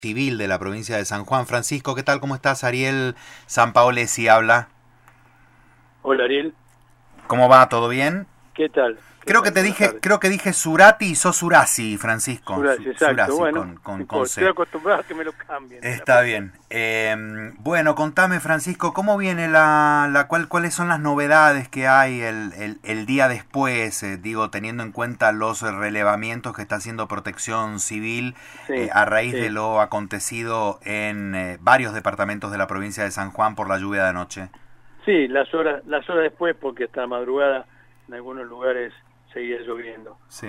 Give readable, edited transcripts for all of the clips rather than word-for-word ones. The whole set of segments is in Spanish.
Civil de la provincia de San Juan. Francisco, ¿qué tal? ¿Cómo estás? Ariel Sampaolesi habla. Hola Ariel, ¿Cómo va? ¿Todo bien? ¿qué tal? ¿Qué Creo que tal? te Buenas dije, tardes. creo que dije Surati y sos Surasi, Francisco. Surasi, exacto. Surasi Bueno, no con importa, estoy C. acostumbrado a que me lo cambien el Está apellido. bien. Bueno, contame, Francisco, ¿cómo viene cuáles son las novedades que hay el día después? Digo, teniendo en cuenta los relevamientos que está haciendo Protección Civil Sí, a raíz de sí, lo acontecido en varios departamentos de la provincia de San Juan por la lluvia de anoche. sí, las horas después, porque hasta la madrugada en algunos lugares seguía lloviendo. Sí.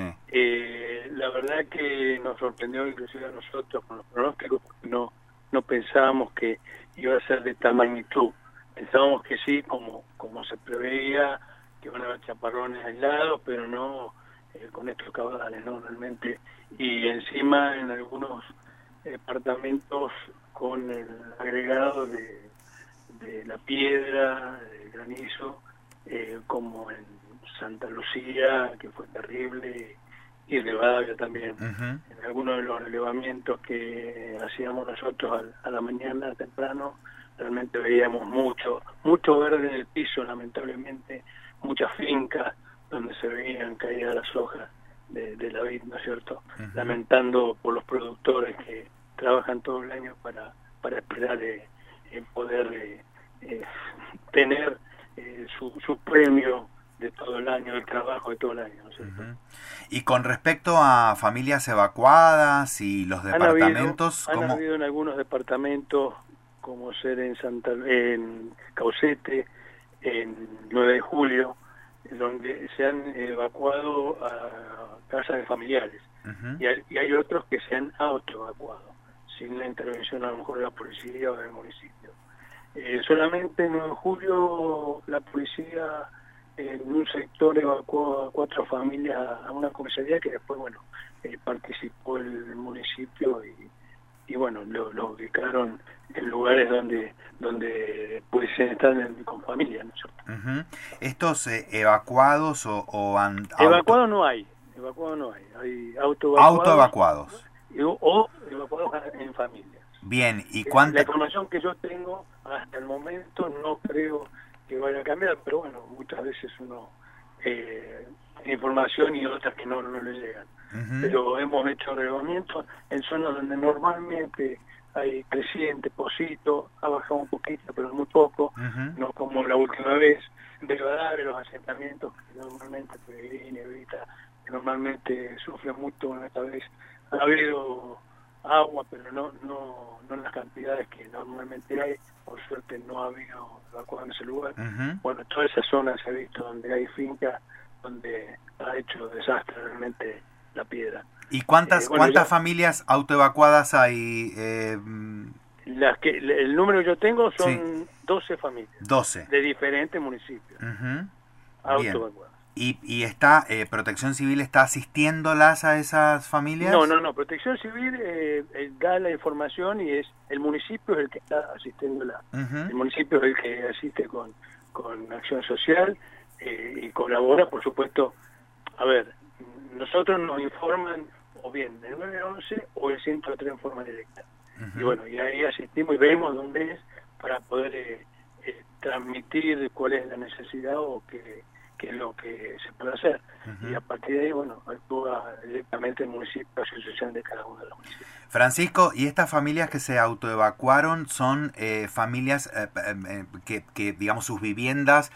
La verdad que nos sorprendió inclusive a nosotros con los pronósticos, porque no pensábamos que iba a ser de esta magnitud. Pensábamos que sí, como se preveía, que van a haber chaparrones aislados, pero no con estos caudales, ¿no? Realmente. Y encima en algunos departamentos con el agregado de la piedra, del granizo, como en Santa Lucía, que fue terrible, y Rivadavia también. Ujú. En algunos de los relevamientos que hacíamos nosotros a la mañana temprano, realmente veíamos mucho verde en el piso, lamentablemente, muchas fincas donde se veían caídas las hojas de la vid, ¿no es cierto? Ujú. Lamentando por los productores que trabajan todo el año para esperar poder eh, tener su premio de todo el año, el trabajo de todo el año, ¿no es cierto? Ujú. Y con respecto a familias evacuadas y los Han habido, departamentos, han ¿cómo? habido en algunos departamentos, como ser en Caucete, en 9 de julio, donde se han evacuado a casas de familiares. Ujú. Y hay otros que se han autoevacuado, sin la intervención a lo mejor de la policía o del municipio. Solamente en 9 de julio la policía en un sector evacuó a 4 familias a una comisaría que después, bueno, participó el municipio y bueno, lo ubicaron en lugares donde pudiesen estar con familia, ¿no es cierto? Ujú. Estos evacuados Evacuados no hay autoevacuados autoevacuados. o evacuados en familias. Bien, ¿y La cuánta? información que yo tengo hasta el momento no creo que vaya a cambiar, pero bueno, muchas veces uno tiene información y otras que no le llegan. Ujú. Pero hemos hecho relevamientos en zonas donde normalmente hay creciente, Pocito, ha bajado un poquito, pero muy poco, Ujú. no como la última vez, de Rivadavia, los asentamientos que normalmente Pellegrini, Evita, que normalmente sufren mucho esta vez. Ha habido agua, pero no en las cantidades que normalmente hay. Por suerte no ha habido evacuación en ese lugar. Ujú. Bueno, toda esa zona se ha visto donde hay fincas, donde ha hecho desastre realmente la piedra. ¿Y Bueno, cuántas ya familias autoevacuadas hay? el número que yo tengo Sí, son 12 familias 12. de diferentes municipios Ujú. Bien. autoevacuadas. ¿Y está, Protección Civil está asistiéndolas a esas familias? No, Protección Civil da la información y es el municipio es el que está asistiéndola. Ujú. El municipio es el que asiste con acción social y colabora, por supuesto. A ver, nosotros nos informan o bien el 911 o el 103 en forma directa. Y Ujú. bueno, y ahí asistimos y vemos dónde es para poder transmitir cuál es la necesidad o qué es lo que se puede hacer. Y Ujú. a partir de ahí, bueno, actúa directamente el municipio, la asociación de cada uno de los municipios. Francisco, ¿y estas familias que se autoevacuaron son familias digamos, sus viviendas,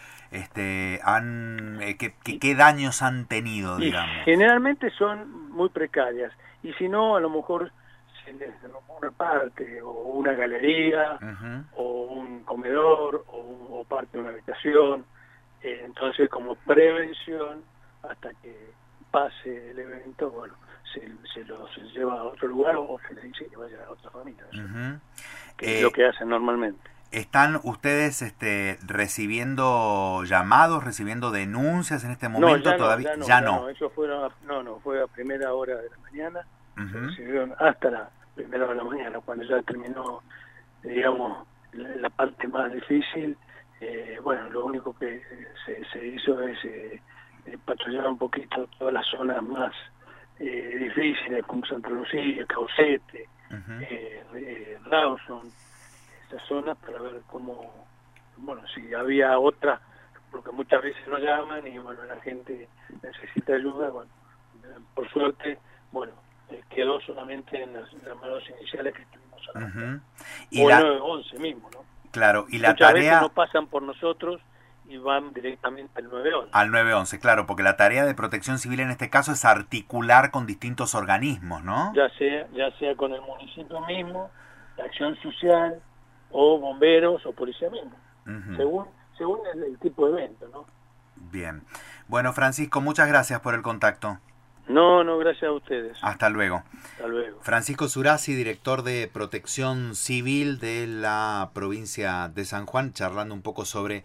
qué daños han tenido, Y digamos? generalmente son muy precarias. Y si no, a lo mejor se les derrumbó una parte, o una galería, Ujú. o un comedor, o parte de una habitación. Entonces, como prevención, hasta que pase el evento, bueno, se los lleva a otro lugar o se les dice que vaya a otra familia, ¿no es cierto? Ujú. Que es lo que hacen normalmente. ¿Están ustedes recibiendo llamados, recibiendo denuncias en este No, momento? Todavía ya ya no. no. Eso fue a primera hora de la mañana. Se Ujú. recibieron hasta la primera hora de la mañana, cuando ya terminó, digamos, la parte más difícil. Bueno, lo único que se hizo es patrullar un poquito todas las zonas más difíciles, como Santa Lucía, Caucete, Ujú. Rawson, esas zonas, para ver cómo, bueno, si había otra, porque muchas veces nos llaman y bueno, la gente necesita ayuda, bueno, por suerte, bueno, quedó solamente en las llamadas iniciales que estuvimos hablando, Ujú. Y o el la, 911 mismo, ¿no? claro, y la Muchas veces no tarea pasan por nosotros y van directamente al 911. al 911, claro, porque la tarea de protección civil en este caso es articular con distintos organismos, ¿no? Ya sea con el municipio mismo, la acción social, o bomberos o policía mismo, Ujú. según el tipo de evento, ¿no? Bien. Bueno, Francisco, muchas gracias por el contacto. No, no, gracias a ustedes. Hasta luego. Hasta luego. Francisco Surasi, director de Protección Civil de la provincia de San Juan, charlando un poco sobre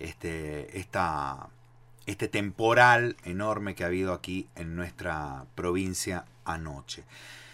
este temporal enorme que ha habido aquí en nuestra provincia anoche.